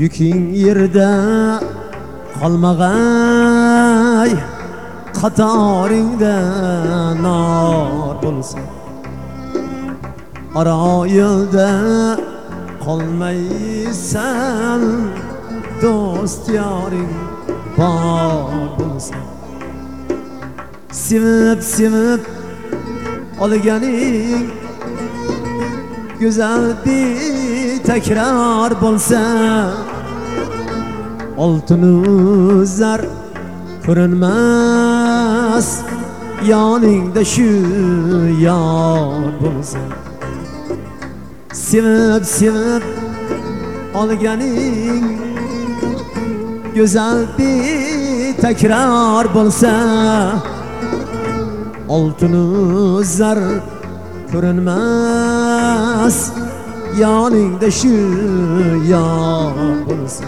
yuking yerda qolmag'ay, qatoringda nor bo'lsin. Aro yo'lda qolmaysan, do'st yoring bor bo'lsin. Sevib olganing go'zal bir takror bo'lsa, oltin zar ko'rinmas, yoningda shu yor bo'lsa. Sevib olganing go'zal bir takror bo'lsa, oltin zar ko'rinmas, yoningda shu yor bo'lsa.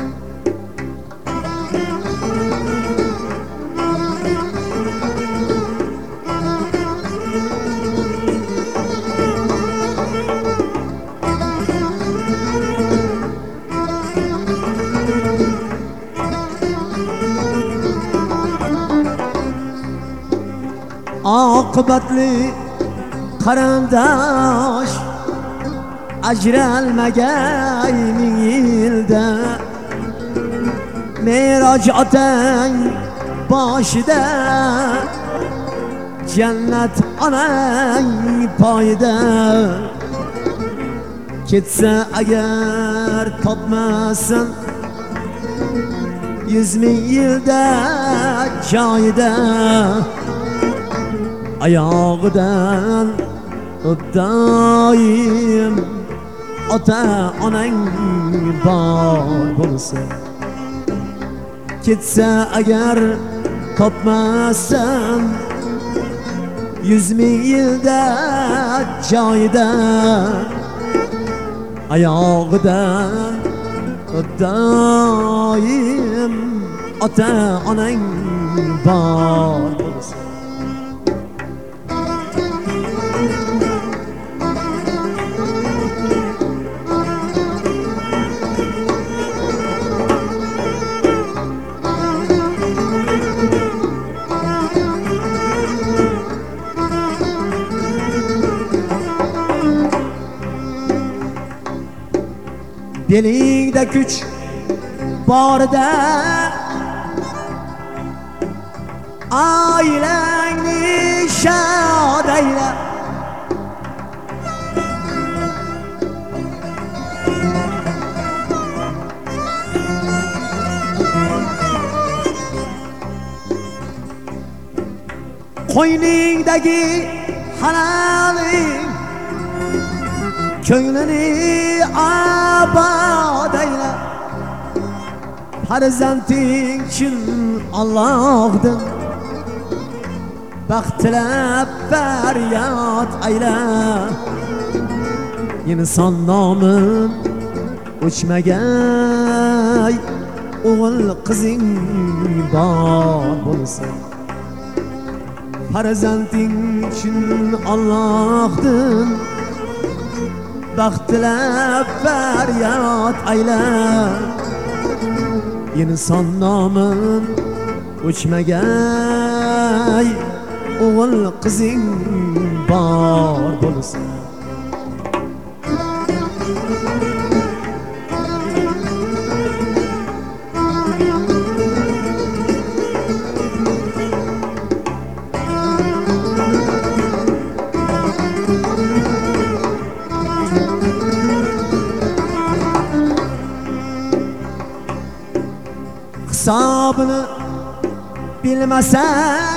Oqibatli qarindosh ajralmagay ming yilda, Meroj otang boshida, jannat onang poyida. Ketsa agar topmasin 100 ming yilda joyida, ayog'idan doim ota onang bor bo'lsin. Ketsa agar topmasan 100 ming yilda joyida, ayog'idan doim ota onang bor bo'lsin. Belingda kuch borida oilangni shod ayla, qo'yningdagi haloling ko'nglini obod ayla. Farzanding uchun Allohdan baxt tilab faryod ayla. Inson nomin o'chmagay, o'g'il qizing bor bo'lsin. Farzanding uchun Allohdan baxt tilab faryod ayla. Inson nomin o'chmagay, o'g'il qizing bor bo'lsin. Hisobini bilmasang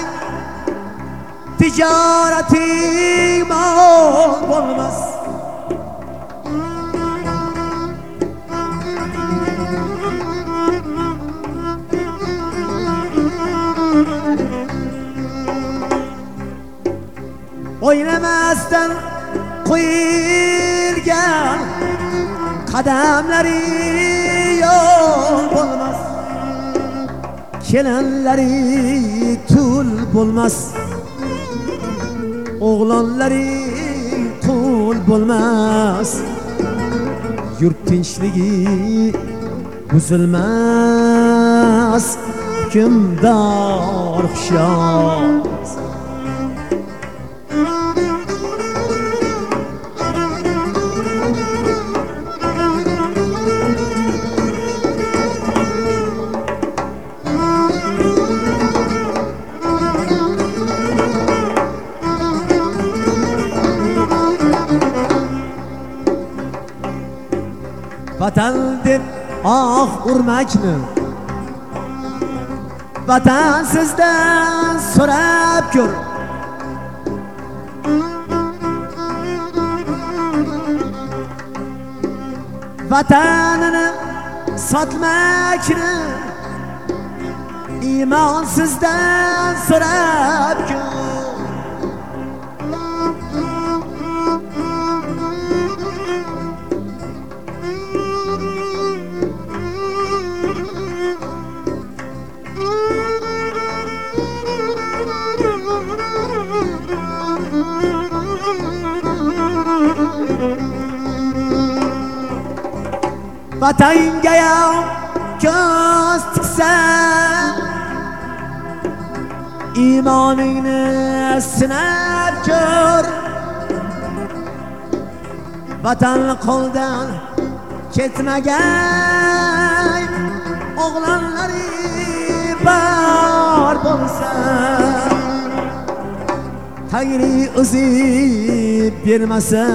tijorating mol bo'lmas. O'ylamasdan qo'yilgan qadamlari yo'l bo'lmas. Kelinlari tul bo'lmas, o'g'lonlari qul bo'lmas. Yurt tinchligi buzilmas hukmdor hushyor. Vatan deb urmakni vatan sizdan so'rab ko'r. Vatanini sotmakni iymon sizdan so'rab ko'r. Vatangayam ko'z tiksa iymoningni sinab ko'r. Vatan qo'ldan ketmagan o'g'lonlari bor bo'lsa, Tangri o'zi bermasa,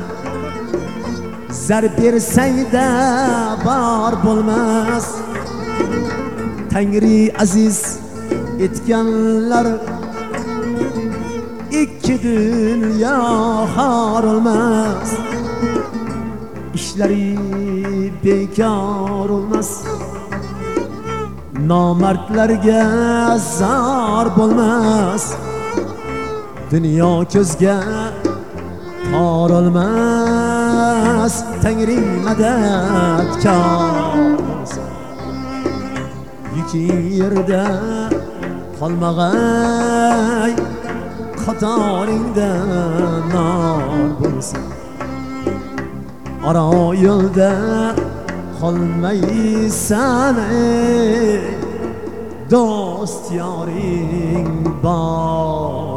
zar bersangda bor bo'lmas. Tangri aziz etganlar ikki dunyo xor olmas. Ishlari bekor olmas, nomardlarga zor bo'lmas. Dunyo ko'zga tor olmas, Tangri madadkor. Yuking yerda qolmag'ay, qatoringda nor bo'lsin. Aro yo'lda qolmaysan, do'st yoring bor.